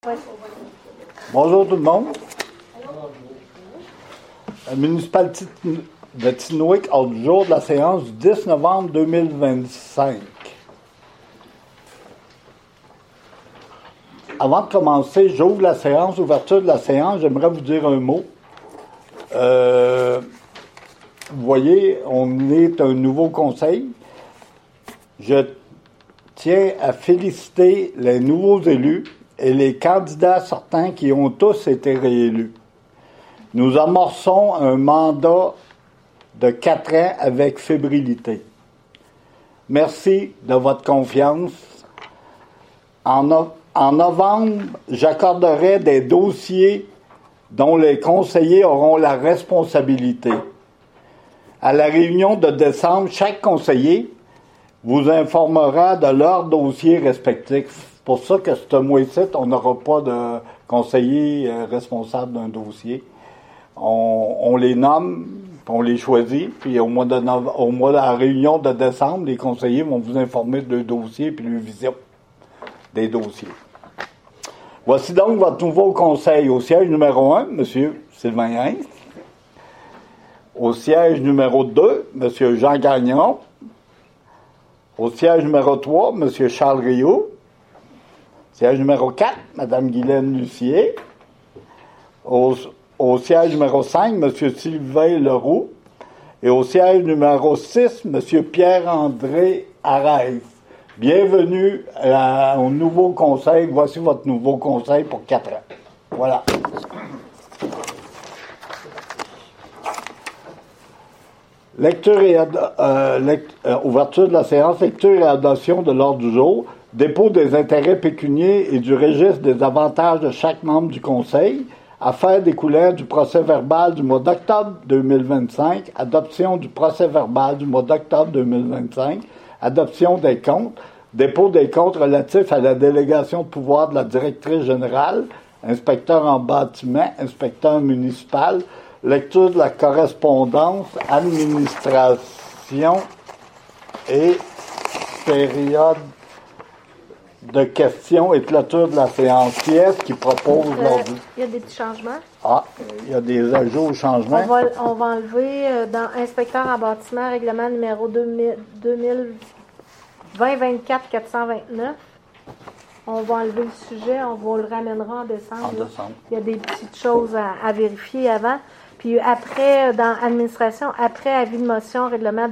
Bonjour tout le monde. La municipalité de Tinwick a du jour de la séance du 10 novembre 2025. Avant de commencer, j'ouvre la séance, ouverture de la séance, j'aimerais vous dire un mot. Vous voyez, on est un nouveau conseil. Je tiens à féliciter les nouveaux élus et les candidats sortants qui ont tous été réélus. Nous amorçons un mandat de 4 ans avec fébrilité. Merci de votre confiance. En novembre, j'accorderai des dossiers dont les conseillers auront la responsabilité. À la réunion de décembre, chaque conseiller vous informera de leurs dossiers respectifs. C'est pour ça que ce mois-ci, on n'aura pas de conseiller responsable d'un dossier. On les nomme, on les choisit, puis au mois de la réunion de décembre, les conseillers vont vous informer de leurs dossiers puis de leur vision des dossiers. Voici donc votre nouveau conseil. Au siège numéro 1, M. Sylvain Hintz. Au siège numéro 2, M. Jean Gagnon. Au siège numéro 3, M. Charles Rioux. Siège numéro 4, Mme Guylaine Lucier. Au siège numéro 5, M. Sylvain Leroux. Et au siège numéro 6, M. Pierre-André Arès. Bienvenue au nouveau conseil. Voici votre nouveau conseil pour 4 ans. Voilà. Lecture et ouverture de la séance, lecture et adoption de l'ordre du jour, dépôt des intérêts pécuniaires et du registre des avantages de chaque membre du Conseil, affaires découlant du procès-verbal du mois d'octobre 2025, adoption du procès-verbal du mois d'octobre 2025, adoption des comptes, dépôt des comptes relatifs à la délégation de pouvoir de la directrice générale, inspecteur en bâtiment, inspecteur municipal, lecture de la correspondance, administration et période de questions et clôture de la séance. Qui est-ce qui propose l'ordre? Il y a des petits changements. Ah, il y a des ajouts aux changements. On va enlever dans inspecteur en bâtiment, règlement numéro 2024-429. On va enlever le sujet, on vous le ramènera en décembre. Il y a des petites choses à vérifier avant. Puis après, dans administration, après avis de motion, règlement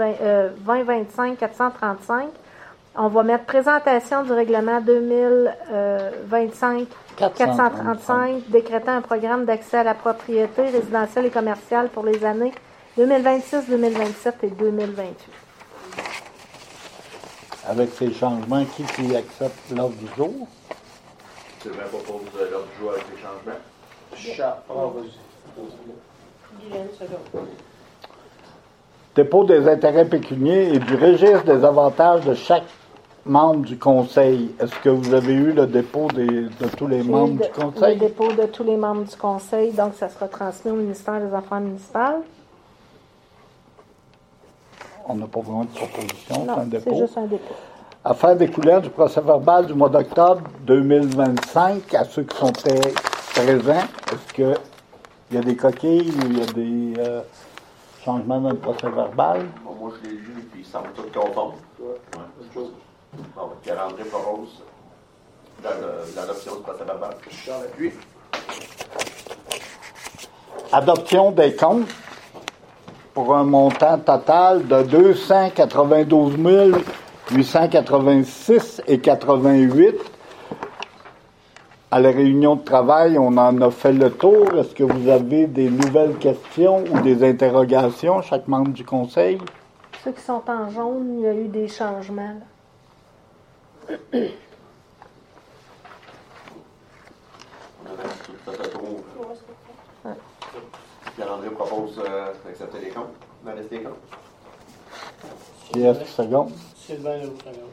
2025-435, on va mettre présentation du règlement 2025-435, décrétant un programme d'accès à la propriété résidentielle et commerciale pour les années 2026, 2027 et 2028. Avec ces changements, qui accepte l'ordre du jour? Sylvain propose l'ordre du jour avec les changements. Dépôt des intérêts pécuniaires et du registre des avantages de chaque membre du Conseil. Est-ce que vous avez eu le dépôt de tous les membres du Conseil? Le dépôt de tous les membres du Conseil, donc ça sera transmis au ministère des Affaires municipales. On n'a pas vraiment de proposition, non, c'est un dépôt. C'est juste un dépôt. Affaire découlant du procès-verbal du mois d'octobre 2025, à ceux qui sont présents, est-ce qu'il y a des coquilles ou il y a des changements dans le procès-verbal? Bon, moi, je l'ai lu, puis il semble tout conforme. Ouais. Bon, Pierre-André propose l'adoption du procès-verbal. Dans l'appui. Adoption des comptes pour un montant total de 292 886 et 88. À la réunion de travail, on en a fait le tour. Est-ce que vous avez des nouvelles questions ou des interrogations, chaque membre du Conseil? Ceux qui sont en jaune, il y a eu des changements. Pierre-André propose d'accepter les comptes, la liste des comptes. Qui est-ce qui seconde? Sylvain Leroux, seconde.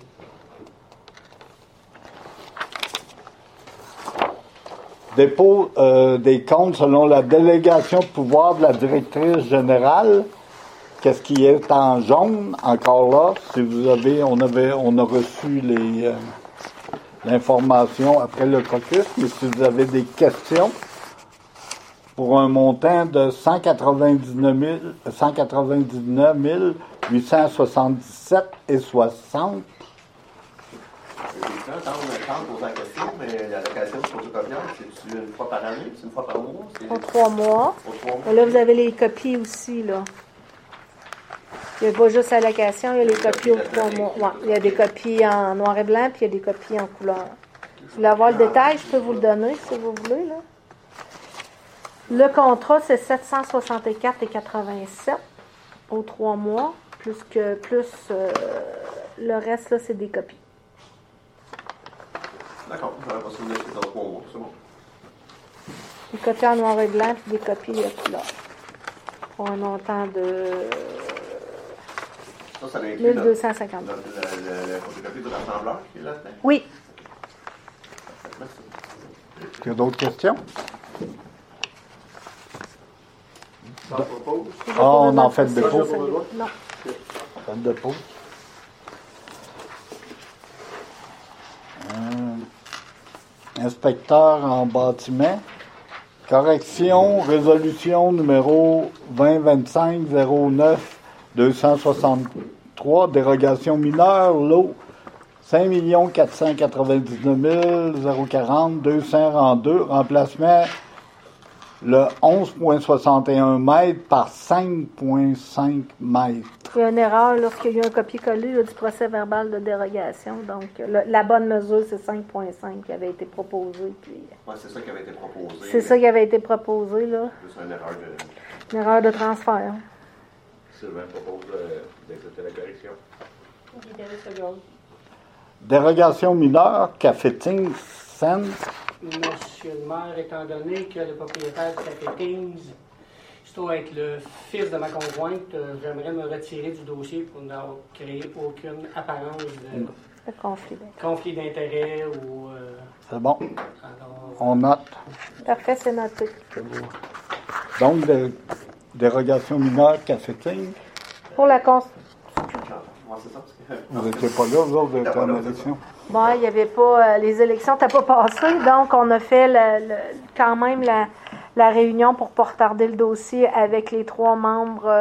Dépôt des comptes selon la délégation de pouvoir de la directrice générale. Qu'est-ce qui est en jaune encore là? Si vous avez, on a reçu l'information après le caucus, mais si vous avez des questions, pour un montant de 199 877 et 60. Quand on pose la question, mais la location de photocopieur, c'est une fois par année, c'est une fois par mois? Pour 3 mois. Et là, vous avez les copies aussi, là. Il n'y a pas juste la location, il y a les copies aux 3 mois. Ouais, il y a des copies en noir et blanc, puis il y a des copies en couleur. Si vous voulez avoir le détail, je peux vous le donner, si vous voulez, là. Le contrat, c'est 764,87 aux 3 mois, plus le reste, là, c'est des copies. D'accord, je n'aurais pas souvenir que c'est dans 3 mois, c'est bon. Des copies en noir et blanc, puis des copies à couleur. Pour un montant de Ça inclut 1250. la photocopie de l'assembleur qui est là-dedans? Oui. Merci. Est-ce qu'il y a d'autres questions? On en fait de dépôt. Non. Fait de dépôt. Inspecteur en bâtiment. Correction, résolution numéro 2025-09-263, dérogation mineure, lot 5 499 040, 200 rang 2, remplacement le 11,61 mètres par 5,5 mètres. Il y a une erreur lorsqu'il y a eu un copier-coller là, du procès verbal de dérogation. Donc, la bonne mesure, c'est 5,5 qui avait été proposé. Oui, c'est ça qui avait été proposé. C'est ça qui avait été proposé, là. C'est une erreur de... Une erreur de transfert. Sylvain propose d'accepter la correction. Dérogation mineure, caféting, Seine. Monsieur le maire, étant donné que le propriétaire du Café Kings se trouve être le fils de ma conjointe, j'aimerais me retirer du dossier pour ne créer aucune apparence de conflit d'intérêt ou... C'est bon. Alors, On note. Parfait, c'est noté. Donc, dérogation mineure, caféting. Pour la Vous n'étiez pas là, vous autres, de la élection? Bon, il n'y avait pas... les élections n'étaient pas passées, donc on a fait quand même la réunion pour ne pas retarder le dossier avec les 3 membres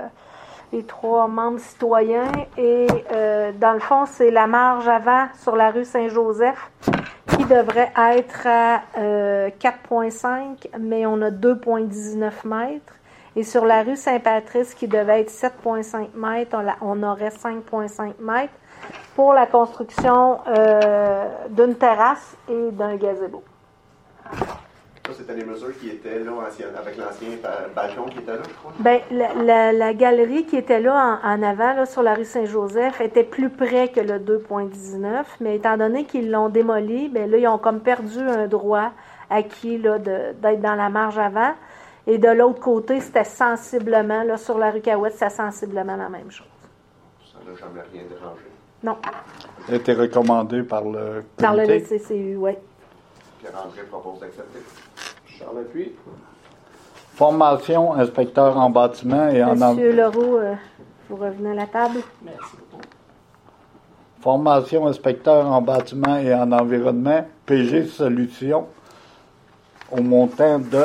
citoyens. Et dans le fond, c'est la marge avant sur la rue Saint-Joseph qui devrait être à 4,5, mais on a 2,19 mètres. Et sur la rue Saint-Patrice, qui devait être 7,5 mètres, on aurait 5,5 mètres pour la construction d'une terrasse et d'un gazebo. Ça, c'était les mesures qui étaient là avec l'ancien balcon qui était là, je crois? Bien, la galerie qui était là en avant, là, sur la rue Saint-Joseph, était plus près que le 2,19, mais étant donné qu'ils l'ont démoli, bien là, ils ont comme perdu un droit acquis là, d'être dans la marge avant. Et de l'autre côté, c'était sensiblement, là, sur la rue Cahouette, c'était sensiblement la même chose. Ça n'a jamais rien dérangé. Non. Ça a été recommandé par le comité. Par le CCU, oui. Pierre-André propose d'accepter. Charles appuie. Formation, inspecteur en bâtiment et en... Monsieur Leroux, vous revenez à la table. merci beaucoup. Formation, inspecteur en bâtiment et en environnement, PG Solutions, au montant de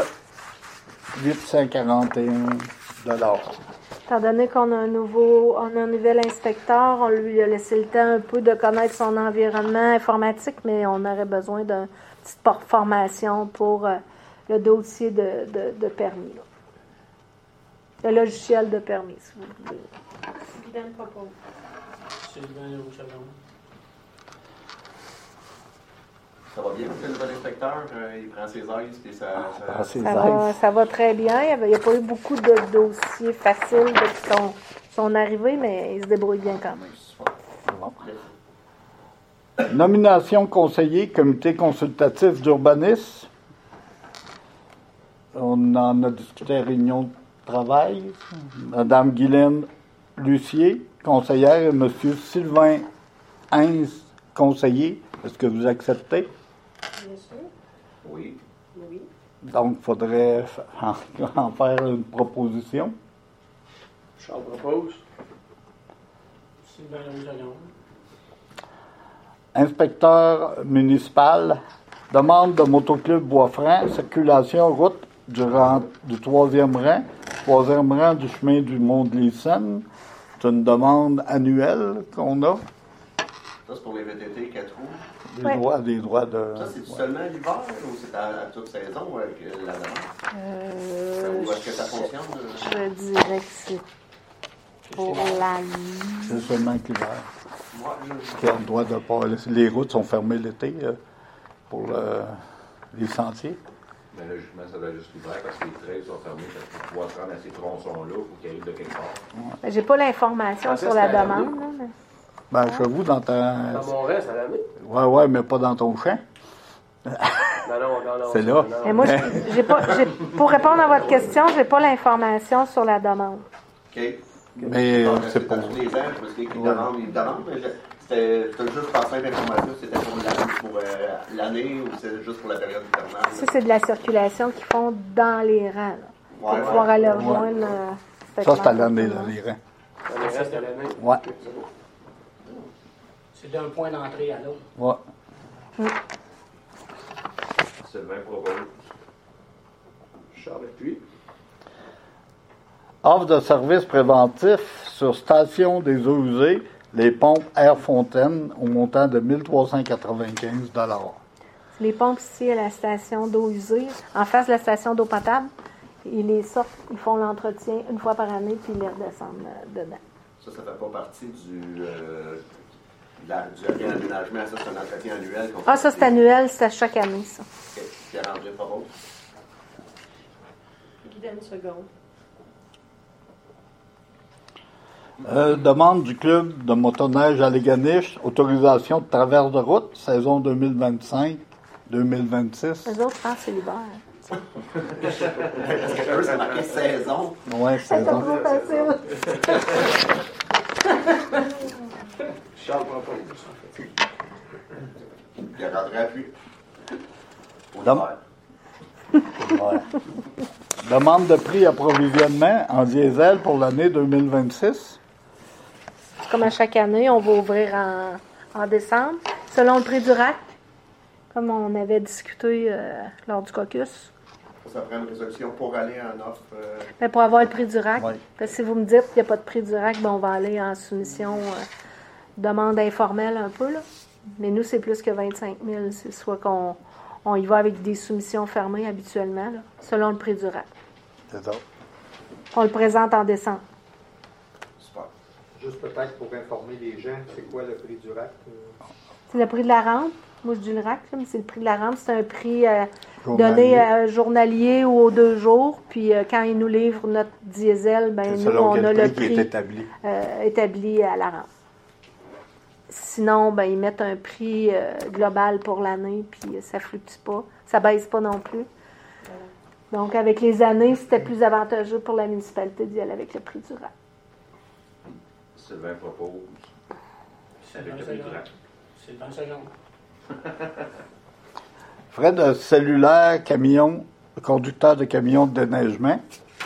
841 $. Étant donné qu'on a un nouvel inspecteur, on lui a laissé le temps un peu de connaître son environnement informatique, mais on aurait besoin d'une petite formation pour le dossier de permis. Là. Le logiciel de permis, si vous voulez. Sylvain propose. Sylvain Leroux. Ça va bien, le nouvel inspecteur? Il prend ses aises et ça va très bien. Il n'y a pas eu beaucoup de dossiers faciles depuis son arrivée, mais il se débrouille bien quand même. Bon. Nomination conseiller, comité consultatif d'urbanisme. On en a discuté à réunion de travail. Madame Guylaine Lucier, conseillère, et Monsieur Sylvain Heinz, conseiller. Est-ce que vous acceptez? Bien sûr. Oui. Oui. Donc, il faudrait en faire une proposition. Charles propose. Sylvain Leroux. Inspecteur municipal, demande de Motoclub Bois-Franc, circulation route du 3e rang du chemin du Mont-de-Lisson. C'est une demande annuelle qu'on a. Ça, c'est pour les VTT 4 roues. Des droits de... Ça, c'est seulement l'hiver ou c'est à toute saison avec la demande? Ou est-ce que ça fonctionne? Je dirais que c'est pour l'année. C'est seulement que l'hiver. Qui a le droit de pas... Les routes sont fermées l'été pour les sentiers. Mais logiquement, ça doit être juste l'hiver parce que les trails sont fermés. Parce qu'il faut pouvoir se rendre à ces tronçons-là pour qu'ils arrivent de quelque part. Ouais. J'ai pas l'information sur la demande. Là, mais... Chez vous, dans ta... Dans mon reste, à l'année? Ouais, mais pas dans ton champ. Non. C'est là. Mais moi, pour répondre à votre question, j'ai pas l'information sur la demande. OK. Mais c'est pour... tous les ans, parce qu'ils demandent, mais c'était juste par simple information, c'était pour l'année ou c'est juste pour la période hivernale? Ça, c'est de la circulation qu'ils font dans les rangs, là, pour pouvoir aller rejoindre... Ça, c'est à l'année, là, les rangs. Dans le reste de l'année? Ouais. C'est d'un point d'entrée à l'autre. Ouais. Sylvain propose. Charles Puy. Offre de services préventifs sur station des eaux usées, les pompes Air Fontaine, au montant de 1 395 $. Les pompes ici à la station d'eau usée, en face de la station d'eau potable, ils les sortent, ils font l'entretien une fois par année, puis ils les redescendent dedans. Ça fait pas partie du réaménagement, ça c'est un entretien annuel. Ça c'est annuel, c'est à chaque année, ça. OK. Pierre-André propose. Une seconde. Demande du club de motoneige à Léganiche, autorisation de traverse de route, saison 2025-2026. Les autres, je pense, c'est l'hiver. Parce que eux, c'est marqué saison. Oui, saison. C'est trop facile. Charles propose. Pierre-André appuie. Ouais. Demande de prix approvisionnement en diesel pour l'année 2026. Comme à chaque année, on va ouvrir en décembre, selon le prix du rack, comme on avait discuté lors du caucus. Ça prend une résolution pour aller en offre. Mais pour avoir le prix du rack, Oui. parce que si vous me dites qu'il n'y a pas de prix du rack, on va aller en soumission, demande informelle un peu. Là. Mais nous, c'est plus que 25 000. C'est soit qu'on y va avec des soumissions fermées habituellement, là, selon le prix du rack. C'est ça. On le présente en décembre. Super. Juste peut-être pour informer les gens, c'est quoi le prix du rack? C'est le prix de la rampe. Moi, je dis le rack, là, mais c'est le prix de la rampe. C'est un prix donné journalier ou aux 2 jours. Puis quand ils nous livrent notre diesel, nous, on a le prix qui est établi. Établi à la rampe. Sinon, ils mettent un prix global pour l'année, puis ça ne fluctue pas. Ça ne baisse pas non plus. Donc, avec les années, c'était plus avantageux pour la municipalité d'y aller avec le prix du rack. Sylvain propose. Avec le prix du rack. C'est 20 secondes. Frais de cellulaire, camion, conducteur de camion de déneigement.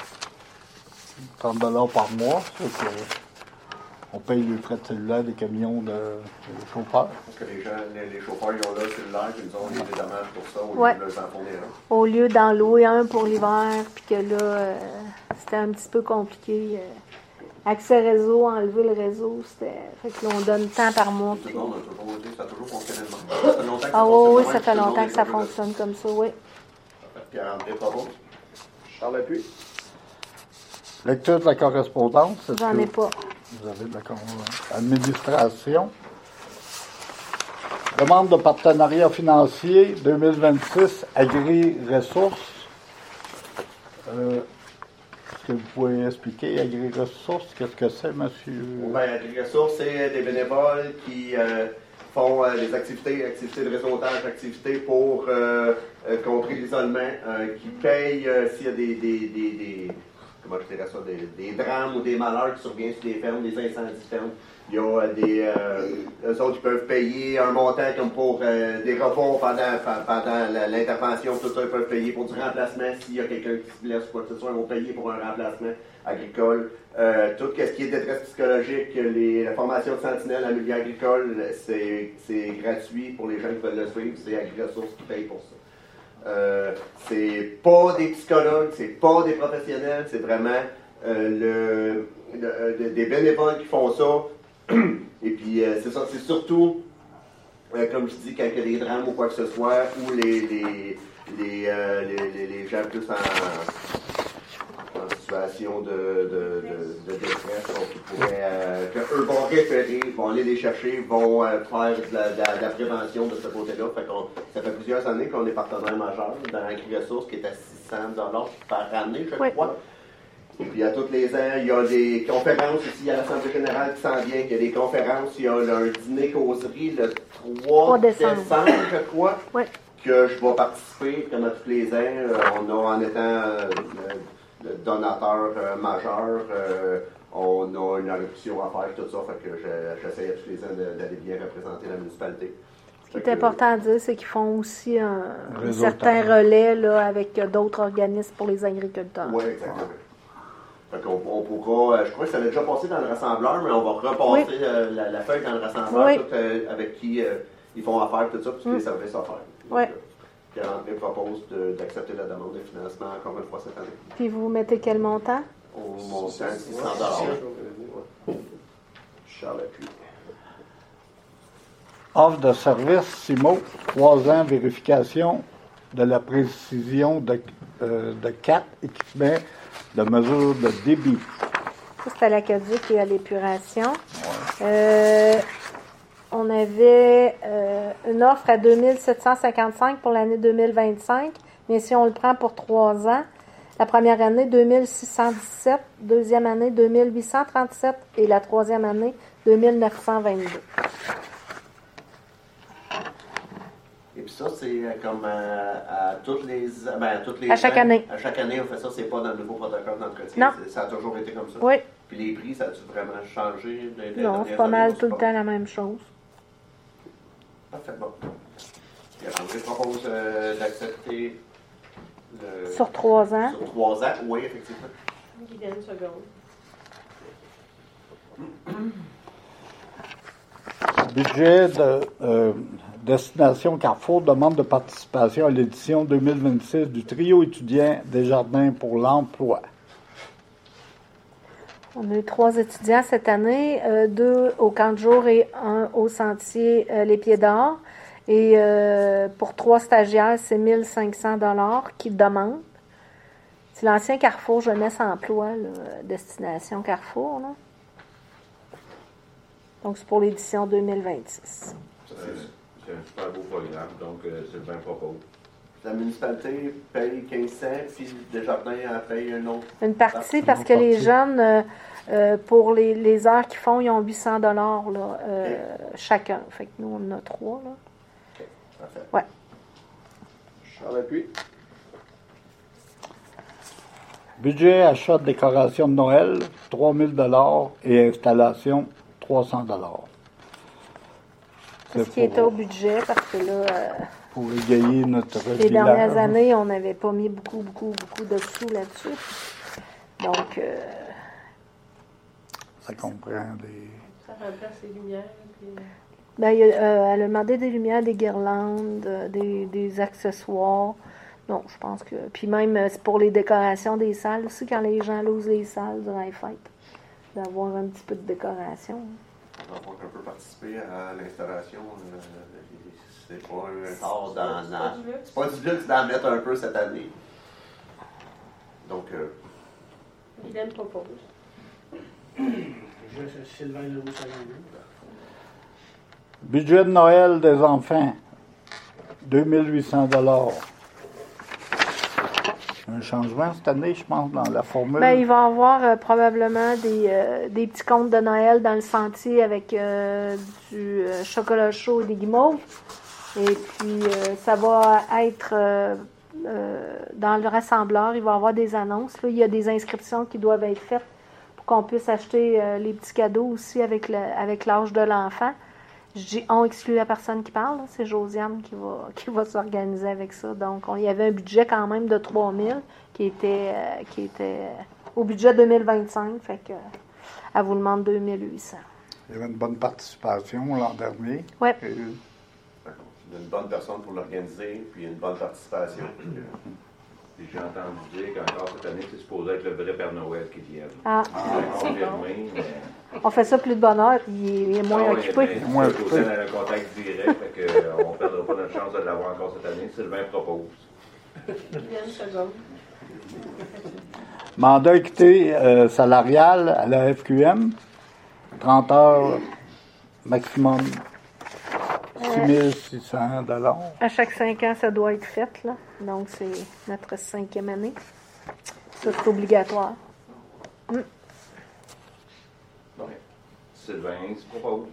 30 $ par mois. On paye les frais de cellulaire des camions de chauffeurs. Parce que les chauffeurs, ils ont leur cellulaire, puis ils ont des dommages pour ça, au lieu Ouais. de leur en fournir un. Au lieu d'en louer un pour l'hiver, puis que là, c'était un petit peu compliqué. Accès réseau, enlever le réseau, c'était. Fait que là, on donne tant par mois. Tout le monde a toujours dit, ça a toujours fonctionné de même. Oui, ça fait longtemps que ça fonctionne comme ça, oui. Pierre-André propose. Charles Puy. Lecture de la correspondance. J'en ai pas. Vous avez de la correspondance. Administration. Demande de partenariat financier 2026 Agri-Ressources. Est-ce que vous pouvez expliquer Agri-Ressources? Qu'est-ce que c'est, monsieur? Agri-Ressources, c'est des bénévoles qui font des activités de réseautage, activités pour contrer l'isolement, qui payent s'il y a comment je dirais ça, des drames ou des malheurs qui surviennent sur des fermes, des incendies de fermes. Il y a eux autres qui peuvent payer un montant comme pour des repas pendant l'intervention, tout ça, ils peuvent payer pour du remplacement s'il y a quelqu'un qui se blesse ou quoi que ce soit, ils vont payer pour un remplacement agricole. Tout ce qui est détresse psychologique, la formation de sentinelle en milieu agricole, c'est gratuit pour les gens qui veulent le suivre, c'est AgriRessources qui paye pour ça. C'est pas des psychologues, c'est pas des professionnels, c'est vraiment des bénévoles qui font ça. Et puis, c'est ça, c'est surtout, comme je dis, quand il y a des drames ou quoi que ce soit, ou les gens plus en situation de détresse, donc ils pourraient, qu'eux vont référer, vont aller les chercher, vont faire de la prévention de ce côté-là. Ça fait plusieurs années qu'on est partenaire majeur dans AgriRessources, qui est à 600$ par année, je crois. Et puis, à tous les ans, il y a des conférences aussi à l'Assemblée générale qui s'en vient. Il y a des conférences, il y a un dîner-causerie le 3 décembre, je crois, que je vais participer, comme à tous les ans. On a, en étant le donateur majeur, on a une allocution à faire, tout ça. Fait que j'essaie à tous les ans d'aller bien représenter la municipalité. Ce qui est important à dire, c'est qu'ils font aussi un certain relais là, avec d'autres organismes pour les agriculteurs. Oui, exactement. Fait qu'on pourra, je crois que ça a déjà passé dans le rassembleur, mais on va repasser la feuille dans le rassembleur, tout, avec qui ils font affaire, tout ça, puis tous les services à faire. Oui. Pierre-André propose d'accepter la demande de financement encore une fois cette année. Puis vous mettez quel montant? Au montant de 600$. Charles Appuie. Offre de service CIMO, 3 ans, vérification de la précision de 4 équipements de mesure de débit. Ça, c'est à l'aqueduc et à l'épuration. On avait une offre à 2755 pour l'année 2025, mais si on le prend pour 3 ans, la première année, 2617, deuxième année, 2837 et la troisième année, 2922. Et puis ça, c'est comme à toutes les à chaque année. À chaque année, on fait ça, c'est pas dans le nouveau protocole d'entretien. Non. Ça a toujours été comme ça. Oui. Puis les prix, ça a-tu vraiment changé? Non, c'est pas mal tout le temps la même chose. Parfait, bon. André propose d'accepter sur 3 ans. Sur 3 ans, oui, effectivement. Guylaine, une seconde. Budget de Destination Carrefour demande de participation à l'édition 2026 du trio étudiant Desjardins pour l'emploi. On a eu 3 étudiants cette année, 2 au camp de jour et 1 au sentier Les Pieds d'Or. Et pour 3 stagiaires, c'est 1500$ qu'ils demandent. C'est l'ancien Carrefour Jeunesse Emploi, là, Destination Carrefour. Là. Donc, c'est pour l'édition 2026. C'est un super beau programme, donc Sylvain propose. La municipalité paye 1500, puis Desjardins paye un autre. Une partie, parce que les jeunes, pour les heures qu'ils font, ils ont 800$ là, chacun. Fait que nous, on en a 3. Là. OK, parfait. Ouais. Charles Appuie. Budget achat de décoration de Noël, 3000$ et installation, 300$. C'est ce qui était au budget, parce que là, pour égayer notre les bilan. dernières années, on n'avait pas mis beaucoup de sous là-dessus. Donc, ça comprend des... Ça remplace les lumières. Puis... ben, elle a demandé des lumières, des guirlandes, des accessoires. Non, je pense que... Puis même, c'est pour les décorations des salles aussi, quand les gens losent les salles durant les fêtes, d'avoir un petit peu de décoration. On va pouvoir un peu participer à l'installation. C'est pas un tard dans... C'est pas du luxe d'en mettre un peu cette année. Donc... Guylaine propose. Sylvain Leroux, second. Budget de Noël des enfants, 2800$. Un changement cette année, je pense, dans la formule. Ben, il va y avoir probablement des petits contes de Noël dans le sentier avec du chocolat chaud et des guimauves. Et puis, ça va être dans le rassembleur, il va y avoir des annonces. Là. Il y a des inscriptions qui doivent être faites pour qu'on puisse acheter les petits cadeaux aussi avec l'âge de l'enfant. Je dis on exclut la personne qui parle, là. C'est Josiane qui va s'organiser avec ça. Donc, il y avait un budget quand même de 3 000 qui était au budget 2025. Fait que elle vous demande 2 800. Il y avait une bonne participation l'an dernier. Oui. Une bonne personne pour l'organiser, puis une bonne participation. Puis j'ai entendu dire qu'encore cette année, c'est supposé être le vrai Père Noël qui vient. Ah. Confirmé, mais... On fait ça plus de bonheur, il est moins occupé. Moins occupé. On a un contact direct, fait qu'on ne perdra pas notre chance de l'avoir encore cette année. Sylvain propose. Une seconde. Mandat équité salarial à la FQM, 30 heures maximum, 6 600 $. À chaque 5 ans, ça doit être fait, là. Donc, c'est notre 5e année. Ça, c'est obligatoire. Sylvain se propose.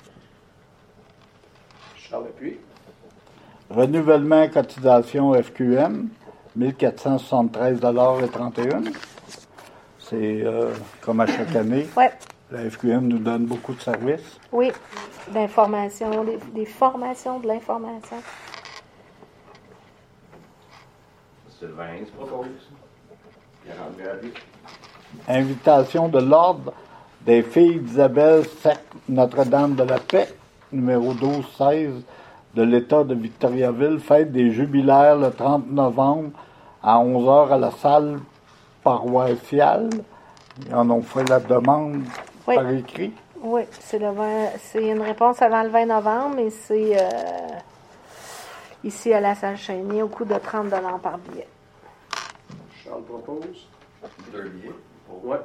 Charles appuie. Renouvellement cotisation FQM, 1473 $ et 31. C'est comme à chaque année. Oui. La FQM nous donne beaucoup de services. Oui, d'information, des formations de l'information. Sylvain se propose. Il est rendu à lui. Invitation de l'Ordre des filles d'Isabelle Notre-Dame de la Paix, numéro 12-16 de l'État de Victoriaville, fête des jubilaires le 30 novembre à 11h à la salle paroissiale. Ils en ont fait la demande par écrit. Oui, c'est une réponse avant le 20 novembre, et c'est ici à la salle Chénier au coût de 30 $ par billet. Charles propose. 2 billets. Ouais.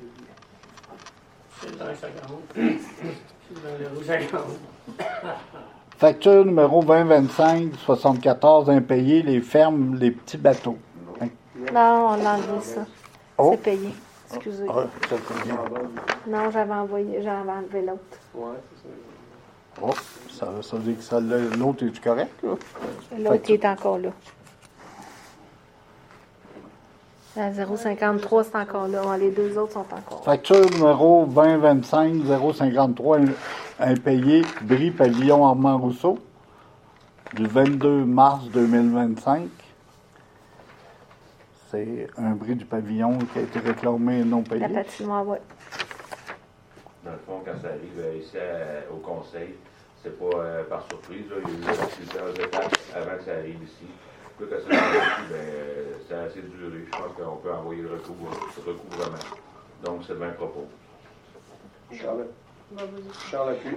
C'est dans 50. C'est dans le 50. Facture numéro 2025-74, impayé, les fermes, les petits bateaux. Non, on a enlevé ça. Oh. C'est payé. Excusez. Ah, ça, c'est bien. Non, j'avais enlevé l'autre. Ouais, c'est ça. Oh, ça veut dire que l'autre est correct, là? L'autre qui est encore là. La 053, c'est encore là. Les deux autres sont encore là. Facture numéro 2025-053, impayé, Brie Pavillon Armand Rousseau, du 22 mars 2025. C'est un bris du pavillon qui a été réclamé et non payé. La patinoire, oui. Dans le fond, quand ça arrive ici au conseil, c'est pas par surprise. Là, il y a eu plusieurs étapes avant que ça arrive ici. Plus que ça arrive, c'est assez duré. Je pense qu'on peut envoyer le recouvrement. Donc, Sylvain propose. Charles appuie.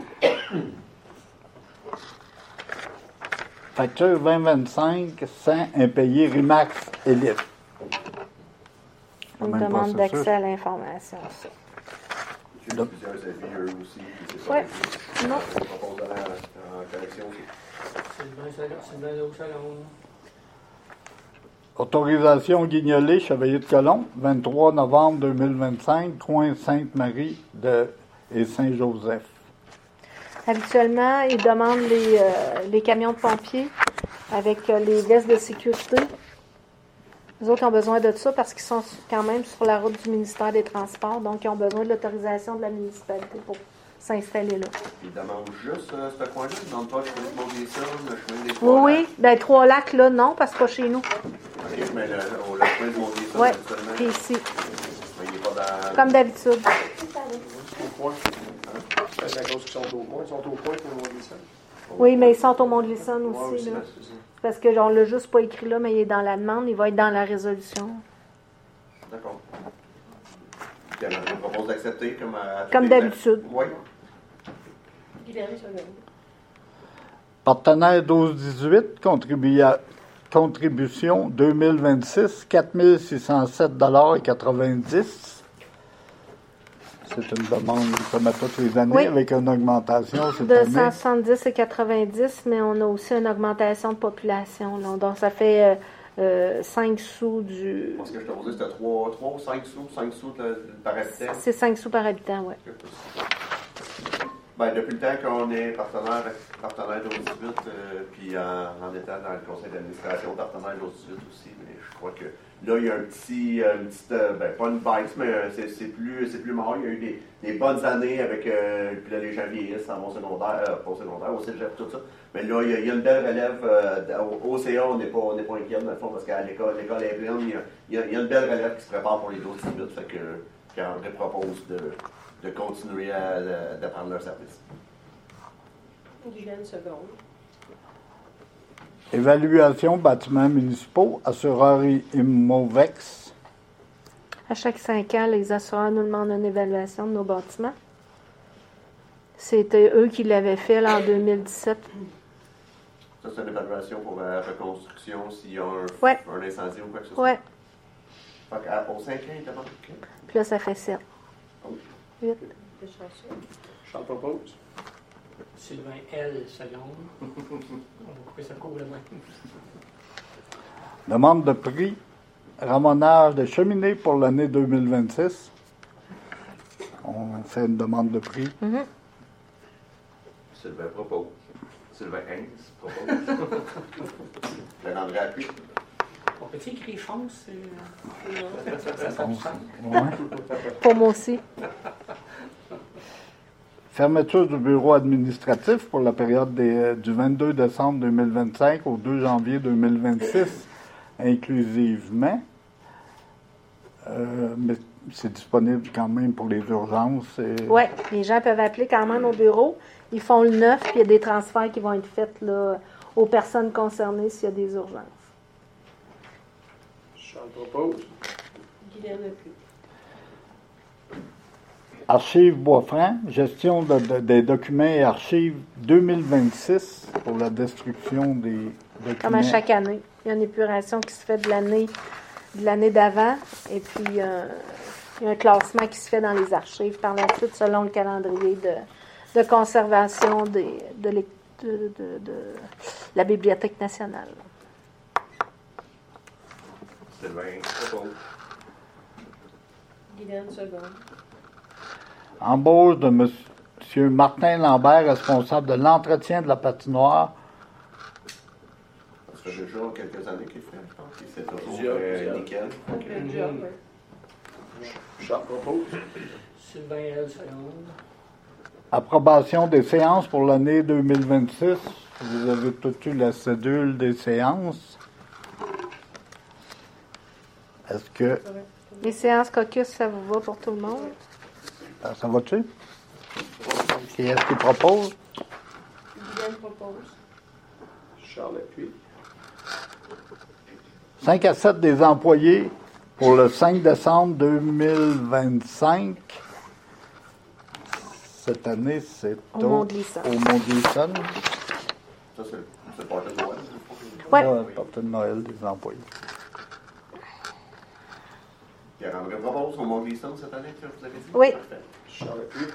Facture 2025, 100 impayé, Rimax Élite. Une demande d'accès à l'information, ça. Il y a plusieurs avis, eux aussi. Oui. Non. On propose en correction aussi. C'est bien au salon. Autorisation Guignolé, Chevalier de Colomb, 23 novembre 2025, coin Sainte-Marie et Saint-Joseph. Habituellement, ils demandent les camions de pompiers avec les vestes de sécurité. Les autres ont besoin de ça parce qu'ils sont quand même sur la route du ministère des Transports, donc ils ont besoin de l'autorisation de la municipalité pour s'installer là. Ils demandent juste ce coin-là, ils ne demandent pas le chemin de Mont-des-Sommes, le chemin des Oui, Trois-Lacs. oui. Ben, Trois-Lacs, là, non, parce que c'est pas chez nous. OK, mais le chemin de Mont-des-Sommes, Oui, seulement. puis ici, Mais il n'est pas dans... comme d'habitude. Au point. C'est à cause qu'ils sont au point. Ils sont au point pour le Mont-des-Sommes. Oui, mais ils sont au Mont-de-Lisson Ouais, aussi, là. c'est ça. Parce que on l'a juste pas écrit là, mais il est dans la demande, il va être dans la résolution. D'accord. Puis alors, je propose d'accepter comme à Comme d'habitude. Oui. Guylaine, seconde. Partenaire 12-18, contribution 2026, 4 607 $ et 90. C'est une demande comme à toutes les années, Oui. avec une augmentation cette De année. 170 et 90, mais on a aussi une augmentation de population, là. Donc, ça fait 5 sous du... Parce que je te posais, c'était 3 ou 5 sous par habitant. C'est 5 sous par habitant, oui. Ben, depuis le temps qu'on est partenaire d'Eau-18, puis en étant dans le conseil d'administration partenaire d'Eau-18 aussi, mais je crois que là, il y a une petite pas une baisse, mais c'est plus mort. Il y a eu des bonnes années avec, puis là, les gens vieillissent en mon secondaire, pas au secondaire, au cégep, tout ça. Mais là, il y a une belle relève. Au CA, on n'est pas inquiet, dans le fond, parce qu'à l'école est pleine, il y a une belle relève qui se prépare pour les autres 18, fait que André propose de continuer à prendre leur service. Guylaine, seconde. Évaluation bâtiments municipaux, assureur Immovex. À chaque 5 ans, les assureurs nous demandent une évaluation de nos bâtiments. C'était eux qui l'avaient fait là, en 2017. Ça, c'est une évaluation pour la reconstruction s'il y a un incendie ou quoi que ce soit. Oui. Fait qu'au 5 ans, il était bon. Puis là, ça fait 7. 8. Charles propose. Sylvain L. seconde. On va couper ça court le moins. Demande de prix, ramonage de cheminée pour l'année 2026. On fait une demande de prix. Mm-hmm. Sylvain propose. Sylvain Hens propose. André appuie. On peut-tu écrire fonce? Ouais. Pour moi aussi. Fermeture du bureau administratif pour la période du 22 décembre 2025 au 2 janvier 2026, inclusivement. Mais c'est disponible quand même pour les urgences. Oui, les gens peuvent appeler quand même au bureau. Ils font le 9, puis il y a des transferts qui vont être faits là, aux personnes concernées s'il y a des urgences. Charles propose. Guylaine appuie. Archives Boisfranc, gestion des documents et archives 2026 pour la destruction des documents. Comme à chaque année. Il y a une épuration qui se fait de l'année d'avant, et puis il y a un classement qui se fait dans les archives par la suite selon le calendrier de conservation de la Bibliothèque nationale. Sylvain propose. Guylaine, seconde. Embauche de M. Martin Lambert, responsable de l'entretien de la patinoire. Ça fait déjà quelques années qu'il fait, je pense. C'est toujours Plusieurs. nickel. Donc, le job, oui. Charles propose. Sylvain L. seconde. Approbation des séances pour l'année 2026. Vous avez tout eu la cédule des séances. Est-ce que Les séances caucus, ça vous va pour tout le monde? ça va-tu? Qui est-ce qui propose? Guylaine propose. Charles appuie. 5 à 7 des employés pour le 5 décembre 2025. Cette année, c'est Au Mont-de-Lisson. au Mont-de-Lisson. Ça, c'est le party de Noël. Oui. Ouais, porte de Noël des employés. Pierre-André propose au Mont-de-Lisson cette année, que vous avez dit? Oui. Parfait. Charles appuie.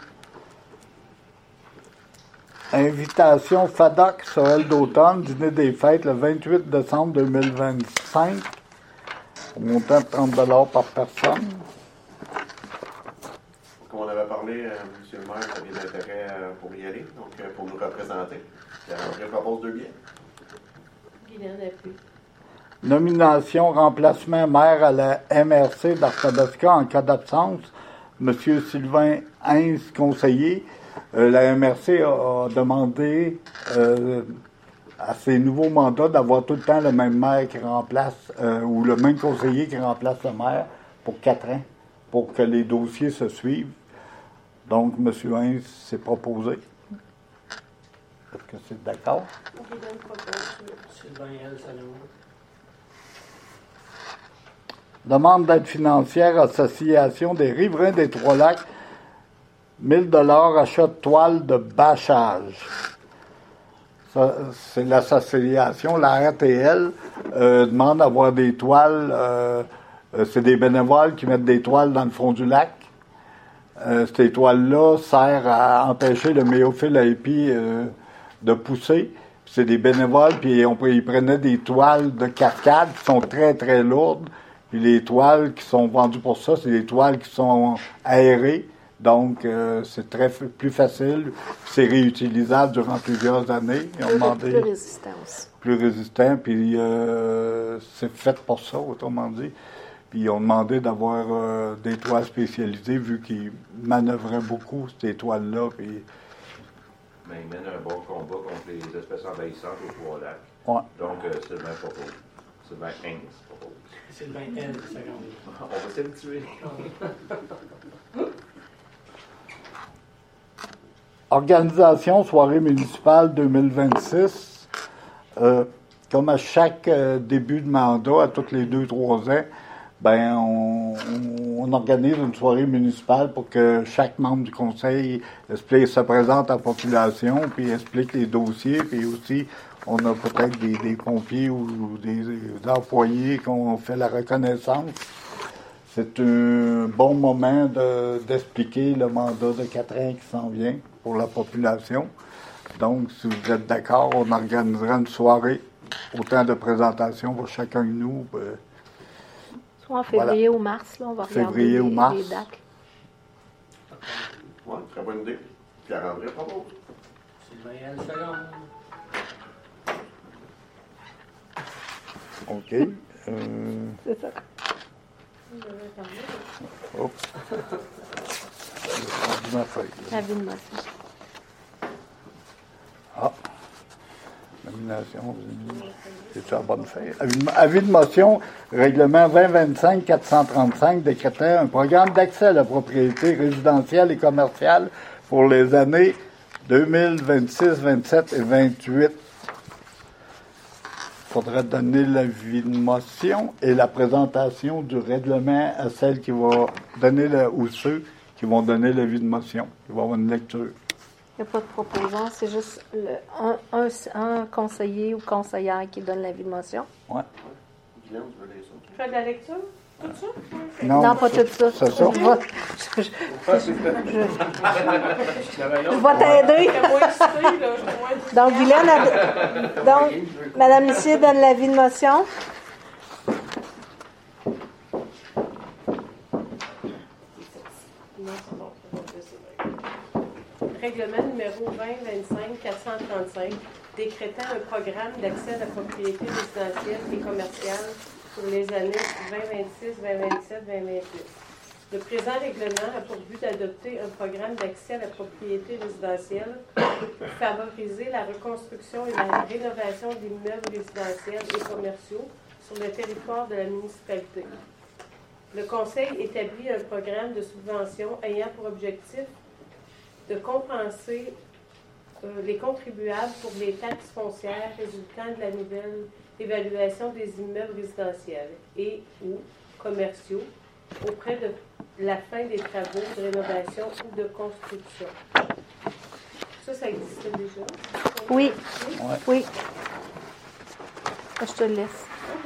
Invitation FADOC, Noël d'automne, dîner des fêtes le 28 décembre 2025. Au montant de 30$ par personne. Comme on avait parlé, M. le maire, vous aviez d'intérêt pour y aller, donc pour nous représenter. Pierre-André propose 2 billets. Guylaine appuie. Nomination, remplacement maire à la MRC d'Arthabasca en cas d'absence. M. Sylvain Hens, conseiller. La MRC a demandé à ses nouveaux mandats d'avoir tout le temps le même maire qui remplace, ou le même conseiller qui remplace le maire pour 4 ans, pour que les dossiers se suivent. Donc, M. Hens s'est proposé. Est-ce que c'est d'accord? Guylaine propose. Sylvain L. seconde. Demande d'aide financière, Association des riverains des Trois-Lacs, 1 000 achat de toiles de bâchage. Ça, c'est l'association, la RTL, demande d'avoir des toiles. C'est des bénévoles qui mettent des toiles dans le fond du lac. Ces toiles-là servent à empêcher le méophile à épi de pousser. C'est des bénévoles, puis ils prenaient des toiles de cascade qui sont très, très lourdes. Puis les toiles qui sont vendues pour ça, c'est des toiles qui sont aérées. Donc, c'est plus facile. C'est réutilisable durant plusieurs années. Ils ont demandé, plus résistant aussi. Plus résistant, puis c'est fait pour ça, autrement dit. Puis ils ont demandé d'avoir des toiles spécialisées, vu qu'ils manœuvraient beaucoup, ces toiles-là. Puis... Mais ils mènent un bon combat contre les espèces envahissantes aux Trois-Lacs. Ouais. Donc, Sylvain propose. Sylvain Haynes propose. Sylvain L, seconde. On va s'habituer. Organisation soirée municipale 2026. Comme à chaque début de mandat, à tous les 2-3 ans, ben on organise une soirée municipale pour que chaque membre du conseil se présente à la population, puis explique les dossiers, puis aussi on a peut-être des pompiers ou des employés qu'on fait la reconnaissance. C'est un bon moment d'expliquer le mandat de 4 ans qui s'en vient pour la population. Donc, si vous êtes d'accord, on organisera une soirée, autant de présentations pour chacun de nous. Soit en février ou mars, là, on va regarder les dates. Oui, très bonne idée. Pierre-André propose. Sylvain L, seconde. OK. C'est ça. Oh. Ma feuille. Avis de motion. Ah. Nomination. C'est-tu la bonne feuille? Avis de motion, règlement 2025-435, décrétant un programme d'accès à la propriété résidentielle et commerciale pour les années 2026, 27 et 28. Il faudrait donner l'avis de motion et la présentation du règlement à celle qui va donner ou ceux qui vont donner l'avis de motion. Il va y avoir une lecture. Il n'y a pas de proposant, c'est juste un conseiller ou conseillère qui donne l'avis de motion. Oui. Guylaine, tu veux les autres? Tu fais de la lecture? Tout ça? Non, pas tout ça. C'est ça. Je vais t'aider. Donc, Guylaine, donc, Madame Lucier donne l'avis de motion. Règlement numéro 2025-435, décrétant un programme d'accès à la propriété résidentielle et commerciale pour les années 2026, 2027, 2028. Le présent règlement a pour but d'adopter un programme d'accès à la propriété résidentielle pour favoriser la reconstruction et la rénovation d'immeubles résidentiels et commerciaux sur le territoire de la municipalité. Le Conseil établit un programme de subvention ayant pour objectif de compenser les contribuables pour les taxes foncières résultant de la nouvelle évaluation des immeubles résidentiels et ou commerciaux auprès de la fin des travaux de rénovation ou de construction. Ça existait déjà? Oui. Ouais. Oui. Je te laisse.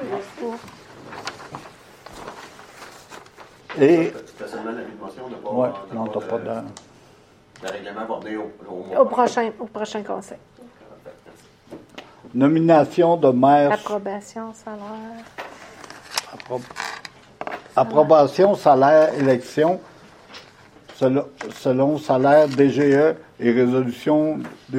Et. C'était seulement l'avis de motion, on n'a pas. Oui, non, t'as pas de. Le règlement va venir au mois. Au prochain conseil. Nomination de maire. Approbation, salaire. Approbation, salaire, élection, selon salaire DGE et résolution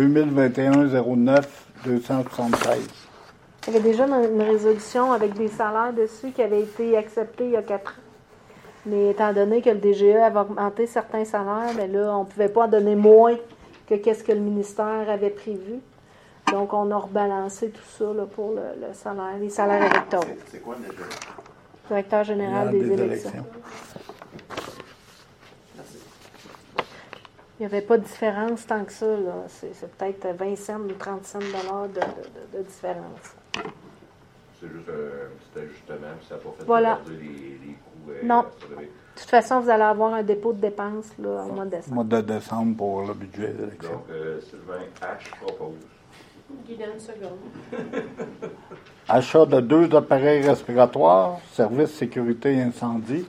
2021-09-273. Il y avait déjà une résolution avec des salaires dessus qui avait été acceptée il y a 4 ans. Mais étant donné que le DGE avait augmenté certains salaires, bien là, on ne pouvait pas en donner moins que qu'est-ce que le ministère avait prévu. Donc, on a rebalancé tout ça là, pour le salaire, les salaires électoraux. C'est quoi le DGE? Directeur général des élections. Il n'y avait pas de différence tant que ça. Là. C'est peut-être 20 cents ou 30 cents de différence. C'est juste un petit ajustement, puis ça n'a pas fait Voilà. regarder les coûts. Non. De toute façon, vous allez avoir un dépôt de dépenses là, au mois de décembre. Mois de décembre pour le budget des élections. Donc, Sylvain H. propose. Guylaine, seconde. Achat de 2 appareils respiratoires, service sécurité incendie.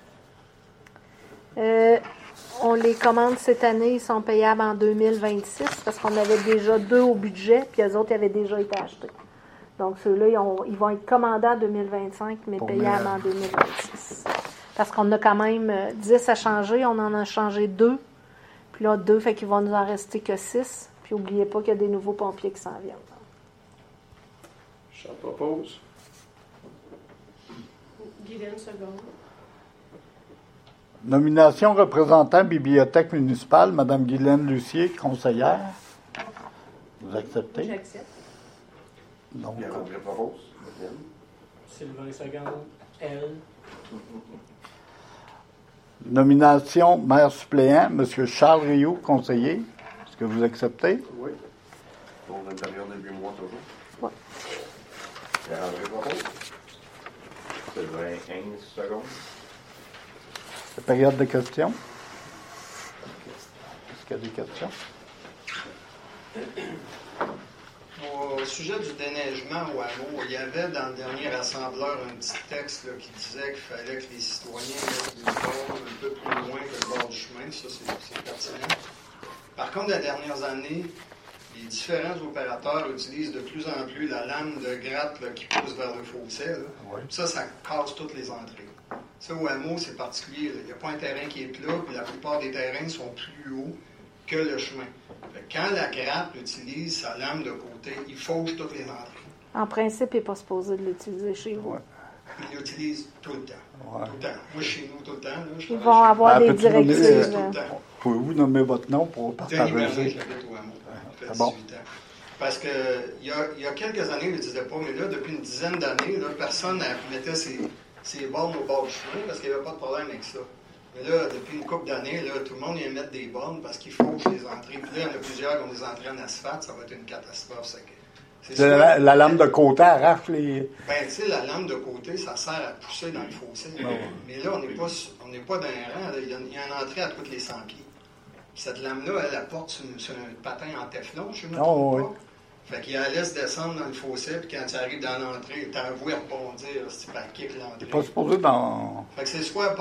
On les commande cette année, ils sont payables en 2026 parce qu'on avait déjà 2 au budget, puis les autres ils avaient déjà été achetés. Donc ceux-là, ils vont être commandés en 2025, mais payables en 2026. Parce qu'on a quand même 10 à changer, on en a changé 2. Puis là, 2, fait qu'il va nous en rester que 6. Puis n'oubliez pas qu'il y a des nouveaux pompiers qui s'en viennent. Je t'en propose. Guylaine, seconde. Nomination représentant Bibliothèque municipale, Mme Guylaine Lucier, conseillère. Vous acceptez? J'accepte. Donc, Pierre-André propose. Sylvain, seconde. Elle. nomination maire suppléant, M. Charles Rioux, conseiller. Est-ce que vous acceptez? Oui. Pour une période de 8 mois toujours. Oui. Pierre-André propose. Sylvain, 15 secondes. La période de questions. Est-ce qu'il y a des questions? Au sujet du déneigement au hameau, il y avait dans le dernier rassembleur un petit texte là, qui disait qu'il fallait que les citoyens mettent des bornes un peu plus loin que le bord du chemin. Ça, c'est pertinent. Par contre, dans les dernières années, les différents opérateurs utilisent de plus en plus la lame de gratte là, qui pousse vers le fossé. Là. Oui. Ça casse toutes les entrées. Ça, au hameau, c'est particulier. Là. Il n'y a pas un terrain qui est plat, puis la plupart des terrains sont plus hauts que le chemin. Fait que quand la grappe utilise sa lame de côté, il fauche toutes les entrées. En principe, il n'est pas supposé de l'utiliser chez vous. Ouais. Il l'utilise tout le temps. Ouais. Tout le temps. Moi, chez nous, tout le temps. Là, je Ils travaille vont chez avoir Ah, des peux-tu nommer, directives. tout le temps. Pouvez-vous nommer votre nom pour Denis Berger, partager? j'habite au hameau. Ça fait c'est bon. 18 ans. Parce que il y a quelques années, il ne le disait pas, mais là, depuis une dizaine d'années, là, personne ne mettait ses bornes au bord du chemin parce qu'il n'y avait pas de problème avec ça. Mais là, depuis une couple d'années, là, tout le monde vient mettre des bornes parce qu'il fauche les entrées. Puis là, il y en a plusieurs qui ont des entrées en asphalte, ça va être une catastrophe. C'est soit- La lame de côté arrache les... Ben, tu sais, la lame de côté, ça sert à pousser dans le fossé. Mais là, on n'est pas dans un rang. Là. Il y a une entrée à toutes les 100 pieds. Puis cette lame-là, elle porte sur un patin en téflon, je ne me trompe oui. pas. Fait qu'il la laisse descendre dans le fossé, puis quand tu arrives dans l'entrée, tu as voué rebondir, si tu kick C'est l'entrée. pas supposé dans... Fait que c'est soit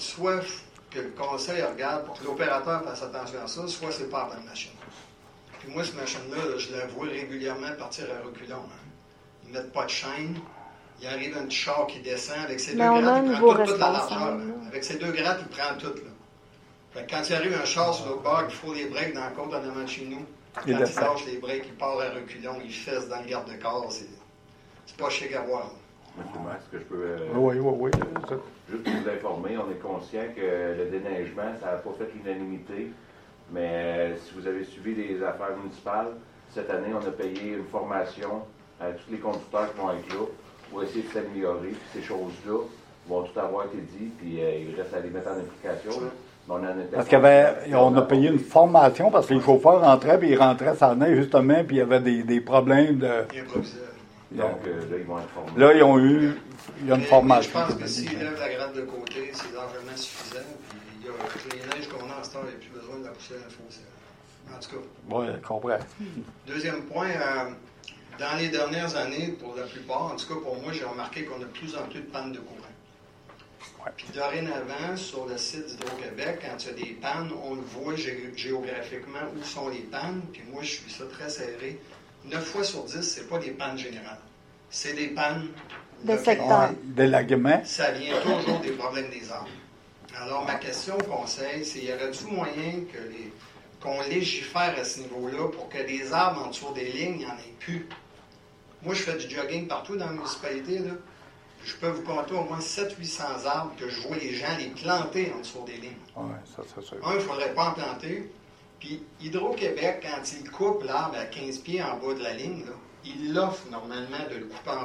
que le conseil regarde pour que l'opérateur fasse attention à ça, soit c'est pas la bonne machine. Puis moi, cette machine-là, là, je la vois régulièrement partir à reculons. Hein. Ils ne mettent pas de chaîne. Il arrive un petit char qui descend avec ses deux Mais on a grattes, un il nouveau prend toute la responsable, largeur. là. Hein. Avec ses deux grattes, il prend tout. Là. Fait que quand il arrive un char sur l'autre bord, il faut les breaks dans le côte en avant de chez nous. Quand il lâche les breaks, il part à reculons, il fesse dans le garde-corps. C'est pas chic à voir. Monsieur, est-ce que je peux... Oui. Juste pour vous informer, on est conscient que le déneigement, ça n'a pas fait l'unanimité, mais si vous avez suivi les affaires municipales, cette année, on a payé une formation à tous les conducteurs qui vont être là pour essayer de s'améliorer. Puis ces choses-là vont tout avoir été dites, puis il reste à les mettre en application. Là. Mais on en était Parce qu'on a payé une formation parce que les chauffeurs rentraient, puis ils rentraient sans neige, justement, puis il y avait des problèmes de... Il improvisait. Donc là, ils vont être formés. Là, il y a une formation. Je pense que s'il lève la gratte de côté, c'est largement suffisant. Puis il y a toutes les neiges qu'on a en ce temps, il n'y a plus besoin de la pousser dans le fossé. En tout cas. Oui, je comprends. Deuxième point, dans les dernières années, pour la plupart, en tout cas pour moi, j'ai remarqué qu'on a de plus en plus de pannes de courant. Ouais. Puis dorénavant, sur le site d'Hydro-Québec, quand il y a des pannes, on le voit géographiquement où sont les pannes. Puis moi, je suis ça très serré. 9 fois sur 10, c'est pas des pannes générales. C'est des pannes de secteur. D'élaguement. Ça vient toujours des problèmes des arbres. Alors, ma question au conseil, c'est y aurait-il moyen qu'on légifère à ce niveau-là pour que des arbres en dessous des lignes, il n'y en ait plus? Moi, je fais du jogging partout dans la municipalité. Là. Je peux vous compter au moins 700-800 arbres que je vois les gens les planter en dessous des lignes. Oui, ça, c'est sûr. Il ne faudrait pas en planter. Puis Hydro-Québec, quand il coupe l'arbre à 15 pieds en bas de la ligne, là, il l'offre normalement de le couper en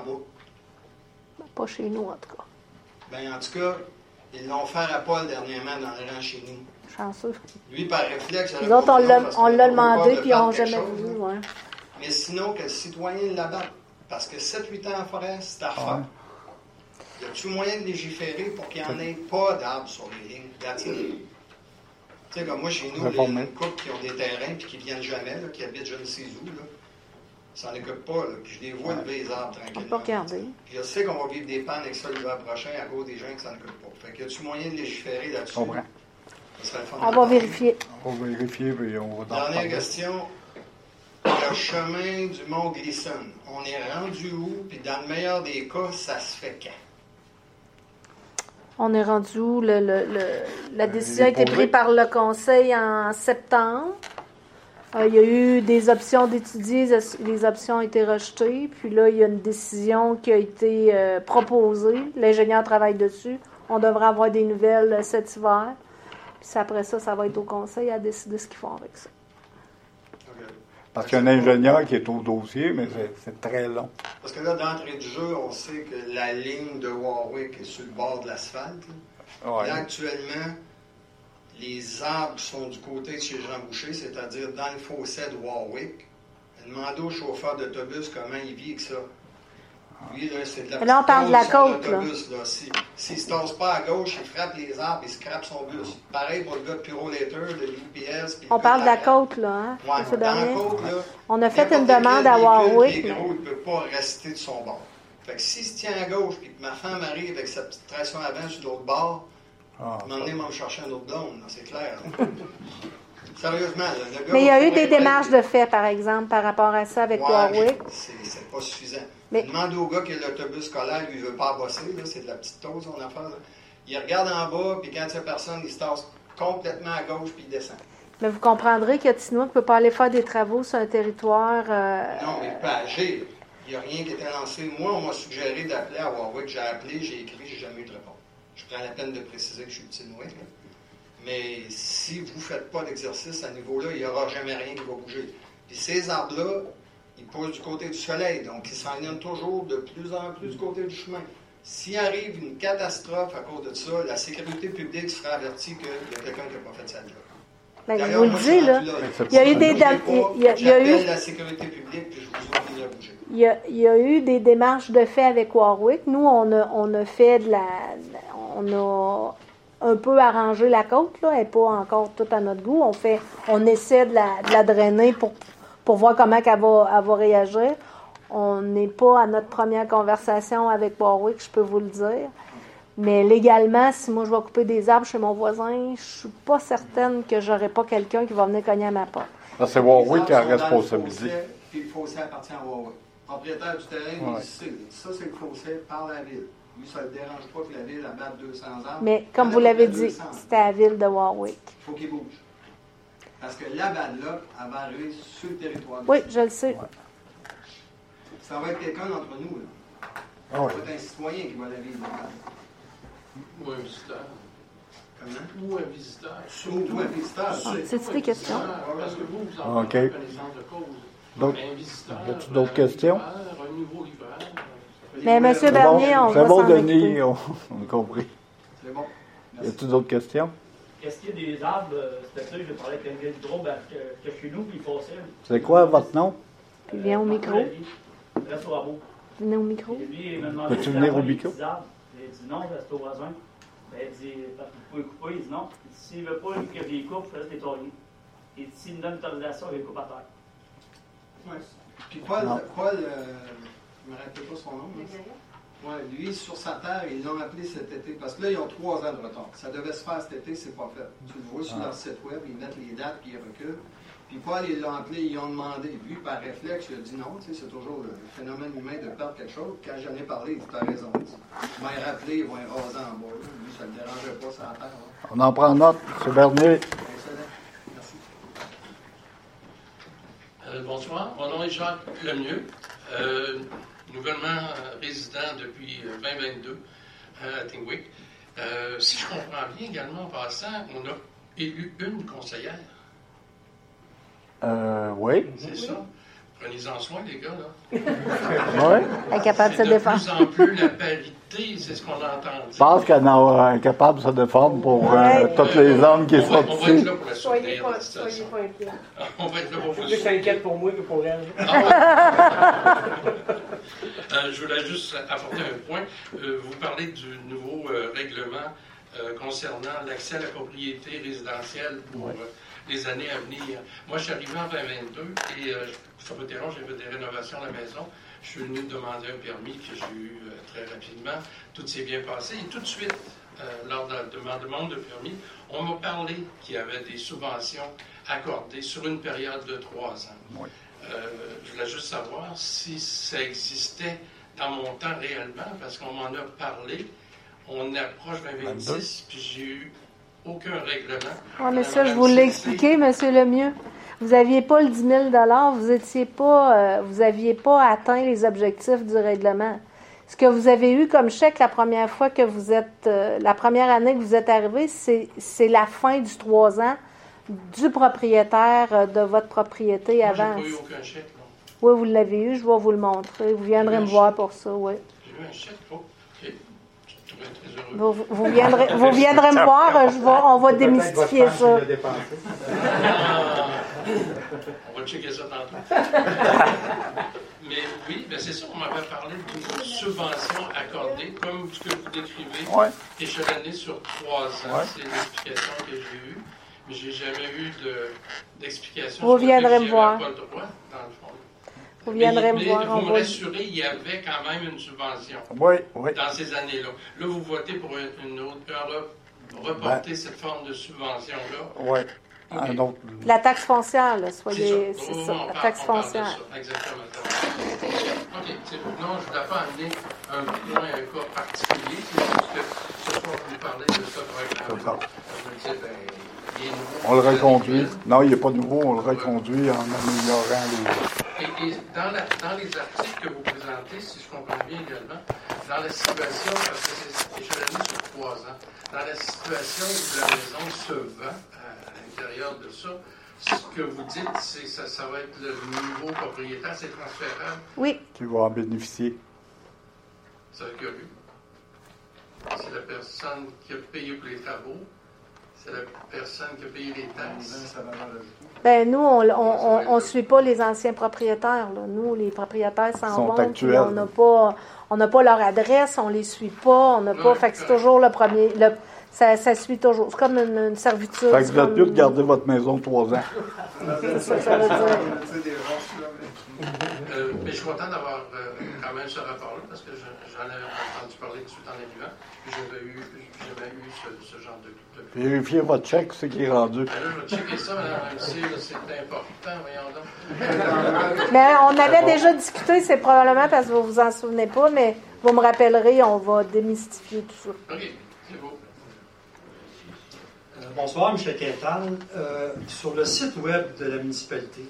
bas. Pas chez nous, en tout cas. Bien, en tout cas, ils l'ont fait à Paul dernièrement dans le rang chez nous. Chanceux. Lui, par réflexe, Nous autres, on l'a demandé, puis ils n'ont jamais voulu. Ouais. Mais sinon, que le citoyen l'abatte. Parce que 7-8 ans en forêt, c'est à refaire. Y a-t-il moyen de légiférer pour qu'il n'y en ait pas d'arbres sur les lignes? Tu sais, comme moi, chez nous, il y a une couple qui ont des terrains puis qui ne viennent jamais, là, qui habitent je ne sais où. Là. Ça n'en occupe pas. Là, puis je les vois lever les arbres On tranquillement. peut regarder. Puis je sais qu'on va vivre des pannes avec ça l'hiver prochain à cause des gens qui s'en occupent pas. Fait que y a-t-il moyen de légiférer là-dessus? Je comprends. Ça serait le fun. On va vérifier. On va vérifier, puis on va Dernière parler. question. Le chemin du Mont Glisson, on est rendu où? Puis dans le meilleur des cas, ça se fait quand? On est rendu où? La décision a été prise par le conseil en septembre. Il y a eu des options d'étudier, les options ont été rejetées. Puis là, il y a une décision qui a été proposée. L'ingénieur travaille dessus. On devrait avoir des nouvelles cet hiver. Puis après ça, ça va être au conseil à décider ce qu'ils font avec ça. Parce qu'il y a un ingénieur qui est au dossier, mais c'est très long. Parce que là, d'entrée de jeu, on sait que la ligne de Warwick est sur le bord de l'asphalte. Ouais. Là, actuellement, les arbres sont du côté de chez Jean Boucher, c'est-à-dire dans le fossé de Warwick. Demandez au chauffeur d'autobus comment il vit avec ça. Lui, là, c'est de la là, on parle de la côte, là. S'il ne se tasse pas à gauche, il frappe les arbres, il scrape son bus. Pareil pour le gars de Purolator, de l'UPS. On parle de la côte, là, hein? Ouais, dans la côte, là. On a fait une demande à Warwick. Le il ne peut pas rester de son bord. Fait que s'il se tient à gauche, puis que ma femme arrive avec sa petite traction avant sur l'autre bord, m'emmener me chercher un autre blonde, c'est clair. Sérieusement, là, le gars. Mais il y a eu des démarches de fait, par exemple, par rapport à ça avec Warwick. C'est pas suffisant. Mais... Demande au gars qui a l'autobus scolaire, lui, il ne veut pas bosser, là, c'est de la petite tose, son affaire. Là. Il regarde en bas, puis quand il n'y a personne, il se tasse complètement à gauche, puis il descend. Mais vous comprendrez que Tinois ne peut pas aller faire des travaux sur un territoire... Non, mais il peut agir. Il n'y a rien qui était lancé. Moi, on m'a suggéré d'appeler à Warwick. J'ai appelé, j'ai écrit, j'ai jamais eu de réponse. Je prends la peine de préciser que je suis Tinois. Mais si vous ne faites pas d'exercice à ce niveau-là, il n'y aura jamais rien qui va bouger. Puis ces arbres-là, ils poussent du côté du soleil, donc ils s'enlignent toujours de plus en plus du côté du chemin. S'il arrive une catastrophe à cause de ça, la sécurité publique sera avertie qu'il y a quelqu'un qui n'a pas fait sa job. Ben, je vous le dis, là. Il y a eu des... J'appelle la sécurité publique, puis je vous oublie de bouger. Il y a eu des démarches de fait avec Warwick. Nous, on a fait on a un peu arrangé la côte, là. Elle n'est pas encore toute à notre goût. On essaie de la drainer pour voir comment elle va réagir. On n'est pas à notre première conversation avec Warwick, je peux vous le dire. Mais légalement, si moi je vais couper des arbres chez mon voisin, je suis pas certaine que j'aurai pas quelqu'un qui va venir cogner à ma porte. Là, c'est Warwick qui a la responsabilité. Puis le fossé appartient à Warwick. Le propriétaire du terrain, il sait. Ça, c'est le fossé par la ville. Lui, ça ne le dérange pas que la ville abatte 200 arbres. Mais comme vous l'avez dit, c'était à la ville de Warwick. Il faut qu'il bouge. Parce que la balle-là, elle va arriver sur le territoire. Oui, je le sais. Ouais. Ça va être quelqu'un d'entre nous, là. Ça va être un citoyen qui va la vivre. Ou un visiteur. Comment? Ou un visiteur. Ou un visiteur. C'est des questions. Parce que vous en avez connaissance de cause. Donc, un visiteur. Y a-t-il d'autres questions? Un nouveau livreur. Mais M. Bernier, on va c'est bon, s'en Denis, on a compris. C'est bon. Y a-t-il d'autres questions? Qu'est-ce qu'il y a des arbres? C'était ça, j'ai parlé avec un gars d'hydro, que chez nous, puis il fossait. C'est quoi votre nom? Puis viens au micro. Reste au rabot. Venez au micro. Peux-tu venir au micro? J'ai dit non, reste au voisin. Ben, il dit, vous pouvez couper. Il dit non. S'il ne veut pas que je les coupe, je reste les tailler. Et s'il me donne l'autorisation, il les coupe à terre. Oui. Puis Paul, je ne me rappelle pas son nom. Oui, lui, sur sa terre, ils l'ont appelé cet été, parce que là, ils ont 3 ans de retard. Ça devait se faire cet été, c'est pas fait. Tu le vois sur leur site web, ils mettent les dates, puis ils reculent. Puis Paul, ils l'ont appelé, ils ont demandé. Lui, par réflexe, il a dit non, tu sais, c'est toujours le phénomène humain de perdre quelque chose. Quand j'en ai parlé, il dit, t'as raison. Ils vont y rappeler, ils vont y raser en bas. Lui, ça ne le dérangeait pas sur la terre. Là. On en prend note, M. Bernier. Excellent. Merci. Bonsoir, mon nom est Jacques Lemieux. Nouvellement résident depuis 2022 à Tingwick. Si je comprends bien également en passant, on a élu une conseillère. Oui. C'est ça. Prenez-en soin, les gars, là. Oui. Elle est capable de se défendre. De plus en plus la parité, c'est ce qu'on entend. Je pense qu'elle est capable de se défendre pour tous les hommes qui sont ici. On va être là pour la Soyez soutenir. pas inquiets. On va être là pour vous Je t'inquiète pour moi que pour elle. Je voulais juste apporter un point. Vous parlez du nouveau règlement concernant l'accès à la propriété résidentielle pour les années à venir. Moi, je suis arrivé en 2022 et ça peut être j'ai fait des rénovations à la maison. Je suis venu demander un permis que j'ai eu très rapidement. Tout s'est bien passé et tout de suite, lors de ma demande de permis, on m'a parlé qu'il y avait des subventions accordées sur une période de 3 ans. Oui. Je voulais juste savoir si ça existait dans mon temps réellement, parce qu'on m'en a parlé. on approche 2026, puis j'ai eu aucun règlement. Oui, mais ça, je vous l'ai expliqué, M. Lemieux. Vous n'aviez pas le 10 000 vous n'aviez pas atteint les objectifs du règlement. Ce que vous avez eu comme chèque la première fois que vous êtes, la première année que vous êtes arrivé, c'est la fin du 3 ans du propriétaire de votre propriété avant. Moi, j'ai pas eu aucun chèque, non. Oui, vous l'avez eu, je vais vous le montrer. Vous viendrez me voir pour ça, oui. J'ai eu un chèque, OK. Je serais très heureux. Vous viendrez me voir, on va démystifier ça. On va checker ça tantôt. Mais oui, ben c'est ça, on m'avait parlé d'une subvention accordée, comme ce que vous décrivez, échelonnée sur 3 ans. C'est l'explication que j'ai eue. Mais j'ai jamais eu d'explication. Vous viendrez me voir. Pas le droit, dans le fond. Vous viendrez me voir. Vous me rassurez, il y avait quand même une subvention. Oui. Dans ces années-là. Là, vous votez pour une autre, reporter cette forme de subvention-là. Oui. Okay. La taxe foncière, là, soyez. C'est ça, la taxe foncière. Exactement. OK. Non, je ne voulais pas amener un point, un cas particulier. C'est juste que ce soir, vous parlez de ça correctement. Je me disais, on le reconduit. Non, il n'est pas nouveau, on le reconduit en améliorant les... Et dans les articles que vous présentez, si je comprends bien également, dans la situation, parce que c'est échelonné sur 3 ans, dans la situation où la maison se vend à l'intérieur de ça, ce que vous dites, c'est que ça va être le nouveau propriétaire, c'est transférable? Oui. Qui va en bénéficier. C'est curieux. C'est la personne qui a payé pour les travaux. C'est la personne qui a payé les taxes. Ben nous, on ne suit pas les anciens propriétaires. Là. Nous, les propriétaires s'en vont, puis on n'a pas leur adresse, on les suit pas, on n'a pas. Fait que c'est toujours le premier. Ça suit toujours. C'est comme une servitude. Fait que vous êtes mieux de garder votre maison 3 ans. C'est ça que ça veut dire. Mais je suis content d'avoir quand même ce rapport-là, parce que j'en avais entendu parler tout de suite en arrivant. J'avais eu ce genre de... Vérifiez votre chèque, c'est qui est rendu. Là, je vais checker ça, Mme MC, c'est important, voyons donc. Mais on avait déjà discuté, c'est probablement parce que vous vous en souvenez pas, mais vous me rappellerez, on va démystifier tout ça. OK, c'est beau. Bonsoir, M. Quintal. Sur le site web de la municipalité,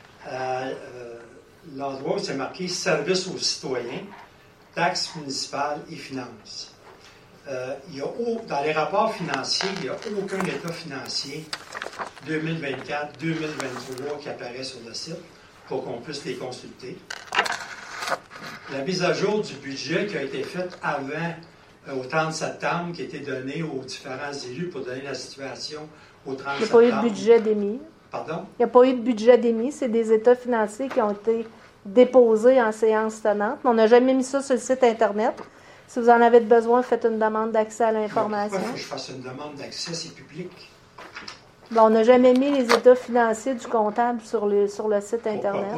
l'endroit où c'est marqué « Services aux citoyens, taxes municipales et finances ». Dans les rapports financiers, il n'y a aucun état financier 2024-2023 qui apparaît sur le site pour qu'on puisse les consulter. La mise à jour du budget qui a été faite avant au 30 septembre, qui a été donnée aux différents élus pour donner la situation au 30 septembre. Il n'y a pas eu de budget d'émis. Pardon? Il n'y a pas eu de budget d'émis. C'est des états financiers qui ont été déposés en séance tenante. Mais on n'a jamais mis ça sur le site Internet. Si vous en avez besoin, faites une demande d'accès à l'information. Pourquoi il faut que je fasse une demande d'accès? C'est public. Bon, on n'a jamais mis les états financiers du comptable sur le site Internet.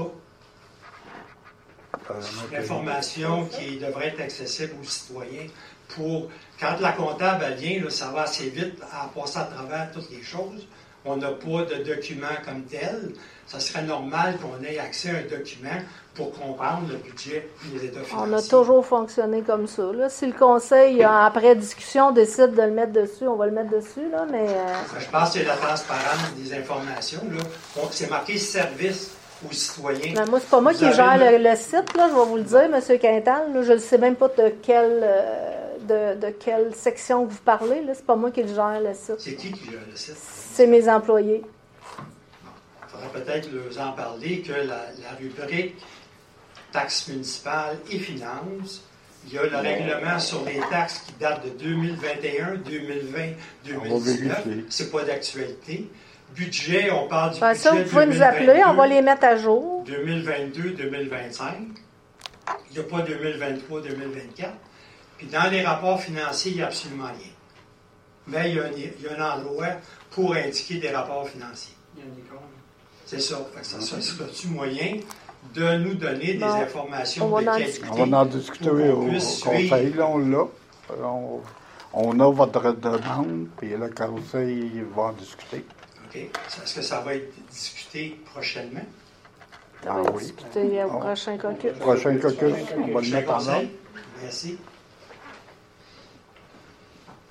L'information qui devrait être accessible aux citoyens pour... Quand la comptable vient, là, ça va assez vite à passer à travers toutes les choses. On n'a pas de document comme tel. Ça serait normal qu'on ait accès à un document pour comprendre le budget et les états financiers. On a toujours fonctionné comme ça. Là. Si le conseil, après discussion, décide de le mettre dessus, on va le mettre dessus. Là, mais, je pense que c'est la transparence des informations. Là. Donc, c'est marqué « Service aux citoyens ». Ben, moi, c'est pas moi qui gère le site, là, je vais vous le dire, M. Quintal. Là, je ne sais même pas de quelle section vous parlez. Là. C'est pas moi qui gère le site. C'est qui gère le site? C'est mes employés. Il faudrait peut-être leur en parler que la rubrique taxes municipales et finances, il y a le règlement sur les taxes qui date de 2021, 2020, 2019. C'est pas d'actualité. Budget, on parle du budget ça, vous pouvez nous appeler, on va les mettre à jour. 2022, 2025. Il n'y a pas 2023, 2024. Puis dans les rapports financiers, il n'y a absolument rien. Mais il y a un endroit pour indiquer des rapports financiers. C'est ça. Ça serait-tu moyen de nous donner des informations de qualité? On va en discuter au conseil. Là, on l'a. On a votre demande, puis le conseil va en discuter. OK. Est-ce que ça va être discuté prochainement? Ça va être discuté au prochain caucus. Prochain caucus, on va le mettre en ordre. Merci.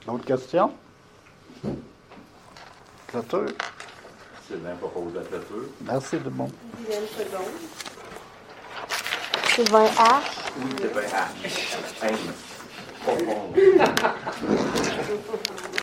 D'autres questions? Clôture? Sylvain propose la clôture. Merci, tout le monde. Viviane Seconde. Sylvain H. Oui, Sylvain H. Pas bon.